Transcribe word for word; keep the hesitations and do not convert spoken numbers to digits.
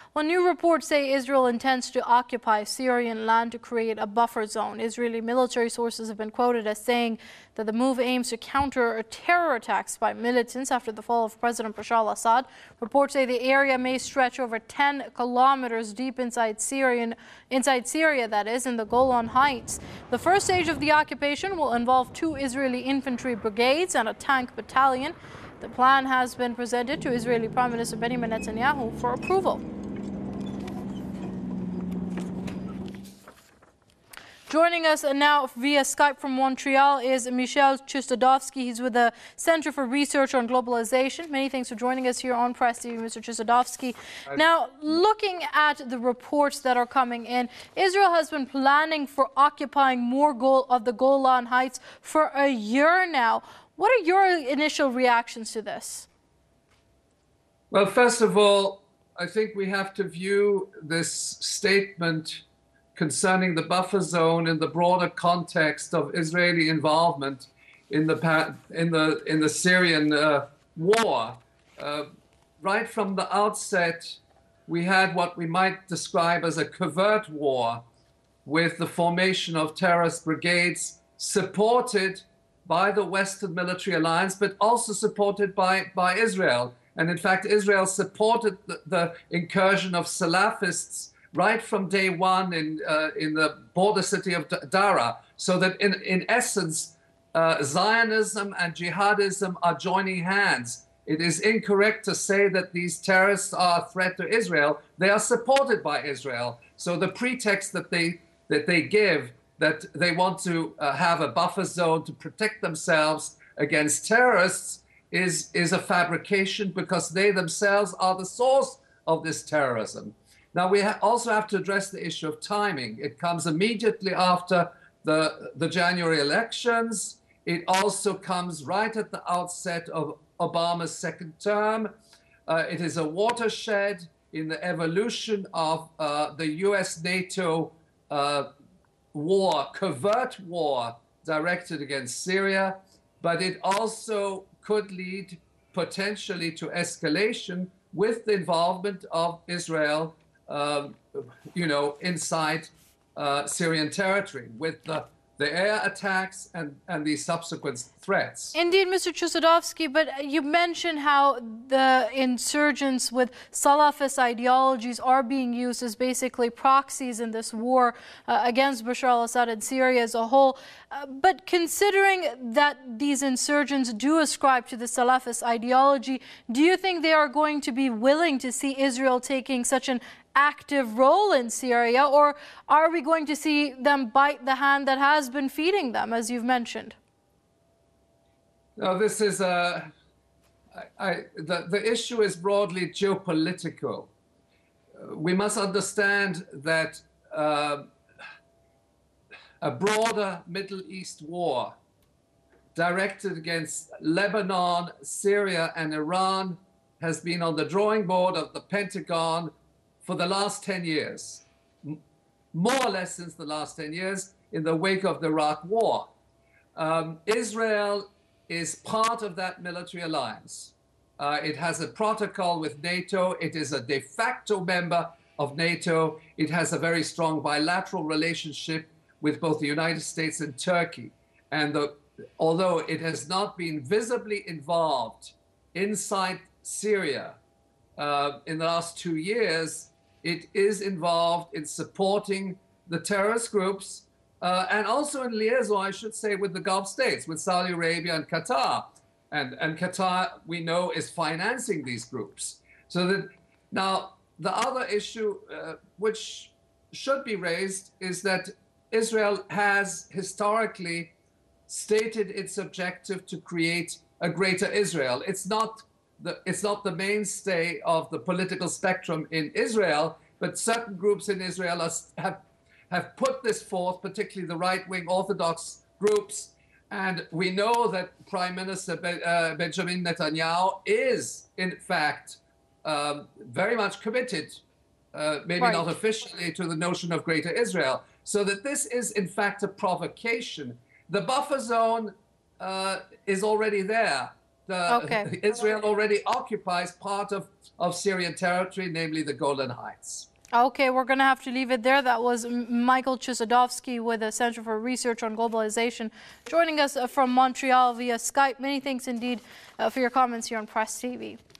Well, new reports say Israel intends to occupy Syrian land to create a buffer zone. Israeli military sources have been quoted as saying that the move aims to counter terror attacks by militants after the fall of President Bashar al-Assad. Reports say the area may stretch over ten kilometers deep inside Syrian, inside Syria, that is, in the Golan Heights. The first stage of the occupation will involve two Israeli infantry brigades and a tank battalion. The plan has been presented to Israeli Prime Minister Benjamin Netanyahu for approval. Joining us now via Skype from Montreal is Michel Chossudovsky. He's with the Center for Research on Globalization. Many thanks for joining us here on Press T V, Mister Chossudovsky. Now, looking at the reports that are coming in, Israel has been planning for occupying more of the Golan Heights for a year now. What are your initial reactions to this? Well, first of all, I think we have to view this statement concerning the buffer zone in the broader context of Israeli involvement in the in the in the Syrian uh, war. Uh, right from the outset, we had what we might describe as a covert war, with the formation of terrorist brigades supported by the Western military alliance, but also supported by by Israel. And in fact, Israel supported the, the incursion of Salafists right from day one in uh, in the border city of Dara, so that in in essence, uh, Zionism and jihadism are joining hands. It is incorrect to say that these terrorists are a threat to Israel. They are supported by Israel. So the pretext that they that they give, that they want to uh, have a buffer zone to protect themselves against terrorists, is is a fabrication, because they themselves are the source of this terrorism. Now, we ha also have to address the issue of timing. It comes immediately after the, the January elections. It also comes right at the outset of Obama's second term. Uh, it is a watershed in the evolution of uh, the U S NATO uh, war, covert war directed against Syria, but it also could lead potentially to escalation with the involvement of Israel Um, you know, inside uh, Syrian territory, with the, the air attacks and, and the subsequent threats. Indeed, Mister Chossudovsky, but you mentioned how the insurgents with Salafist ideologies are being used as basically proxies in this war uh, against Bashar al-Assad and Syria as a whole. Uh, but considering that these insurgents do ascribe to the Salafist ideology, do you think they are going to be willing to see Israel taking such an active role in Syria, or are we going to see them bite the hand that has been feeding them, as you've mentioned? No, this is a, I, I, the, the issue is broadly geopolitical. Uh, we must understand that uh, a broader Middle East war directed against Lebanon, Syria, and Iran has been on the drawing board of the Pentagon for the last ten years, more or less since the last ten years, in the wake of the Iraq War. Um, Israel is part of that military alliance. Uh, it has a protocol with NATO. It is a de facto member of NATO. It has a very strong bilateral relationship with both the United States and Turkey. And the, although it has not been visibly involved inside Syria uh, in the last two years, it is involved in supporting the terrorist groups uh, and also in liaison, I should say, with the Gulf states, with Saudi Arabia and Qatar. And, and Qatar, we know, is financing these groups. So that now the other issue uh, which should be raised is that Israel has historically stated its objective to create a greater Israel. It's not The, it's not the mainstay of the political spectrum in Israel, but certain groups in Israel are, have, have put this forth, particularly the right-wing Orthodox groups. And we know that Prime Minister Be, uh, Benjamin Netanyahu is, in fact, um, very much committed, uh, maybe right. not officially, to the notion of greater Israel. So that this is, in fact, a provocation. The buffer zone uh, is already there. uh, Okay. Israel already occupies part of, of Syrian territory, namely the Golan Heights. Okay, we're going to have to leave it there. That was Michael Chisodowski with the Center for Research on Globalization, joining us from Montreal via Skype. Many thanks indeed uh, for your comments here on Press T V.